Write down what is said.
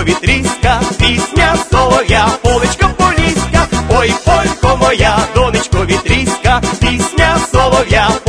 вітріська, пісня солов'я, полечко поліська. Ой, полько моя, донечко вітріська, пісня солов'я.